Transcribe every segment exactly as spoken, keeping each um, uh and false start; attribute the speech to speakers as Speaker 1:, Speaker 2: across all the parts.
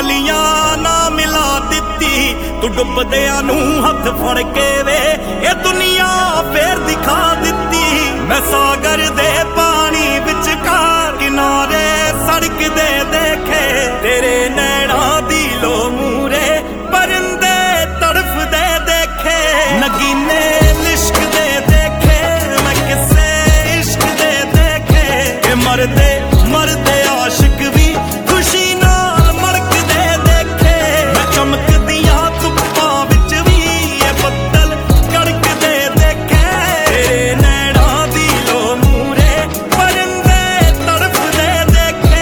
Speaker 1: तालियां ना मिला दिती तू डुबदियां नू हथ फड़ के वे ये दुनिया फेर दिखा दिती। मैं सागर दे पानी विचकार किनारे सड़क दे देखे तेरे नैना दी लो मूरे परिंदे तड़फ दे देखे। नगीने लिश्क दे देखे मैं किसे इश्क दे देखे के मरदे मरदे आशिक भी खुशी नाल मड़क दे देखे। मैं चमकदियां धुप्पां विच भी ये बदल कड़क दे देखे तेरे नैना दी लो मूरे परिंदे तड़फ दे देखे।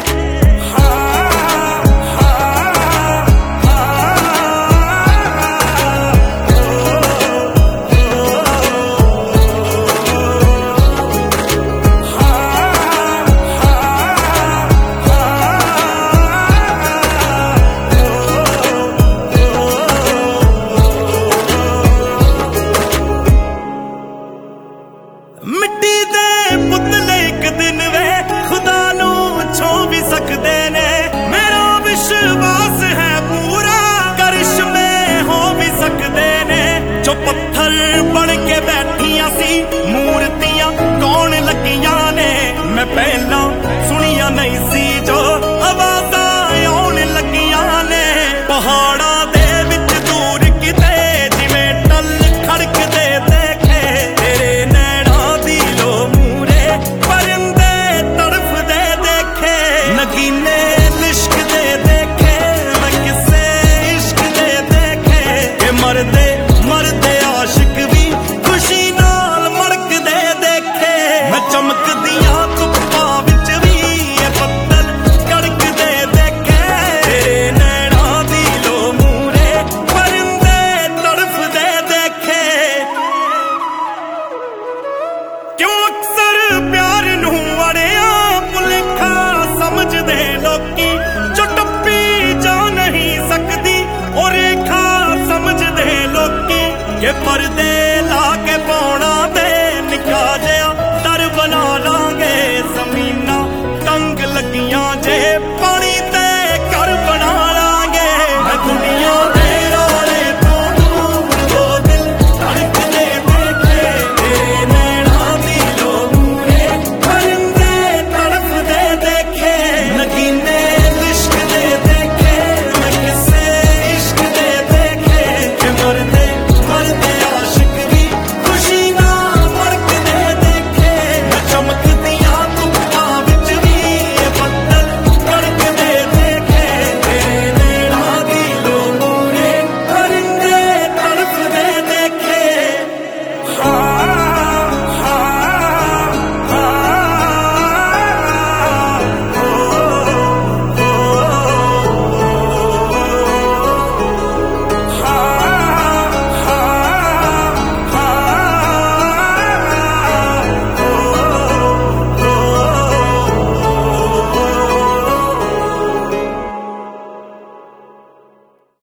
Speaker 1: मिट्टी दे पुतले एक दिन वे खुदा नू छो भी सकदे ने। मेरा विश्वास है पूरा करिश्मे हो भी सकदे ने। जो पत्थर बन के बैठियां सी मूर्तियां कौन लगियां ने। मैं पहला